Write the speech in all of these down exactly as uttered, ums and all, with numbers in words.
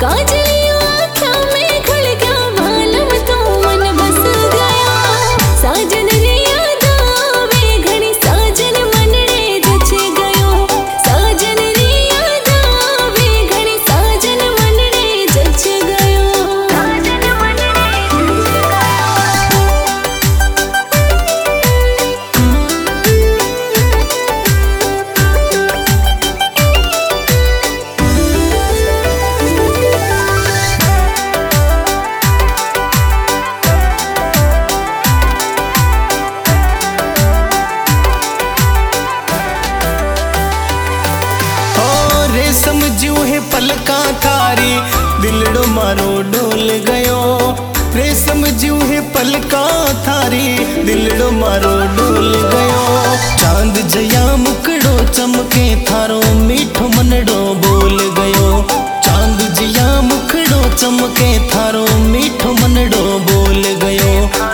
समझू है पलका थारी दिलड़ो मारो डोल गयो। रे समझू है पलका थारी दिलड़ो मारो डोल गयो। चांद जया मुकड़ो चमके थारो मीठो मनड़ो बोल गयो। चांद जया मुकड़ो चमके थारो मीठो मनड़ो बोल गयो।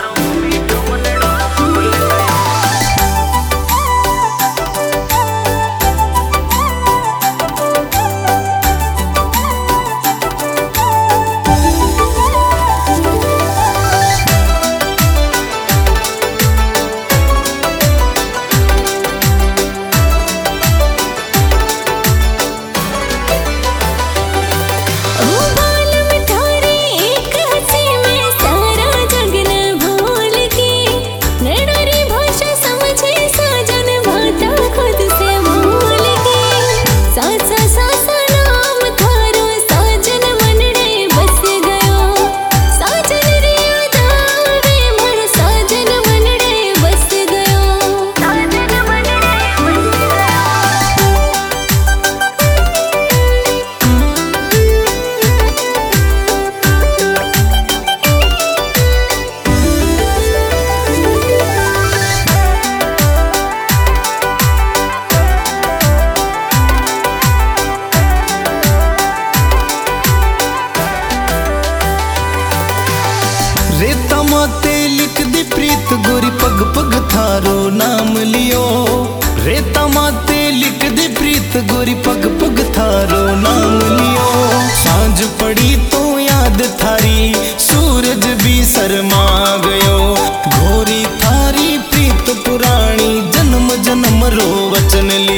रेता माते लिख दी प्रीत गोरी पग पग थारो नाम लियो। रेता माते लिख दी प्रीत गोरी पग पग थारो नाम लियो। सांझ पड़ी तो याद थारी सूरज भी शर्मा गयो। गोरी थारी प्रीत पुरानी जन्म जन्म रो वचन लियो।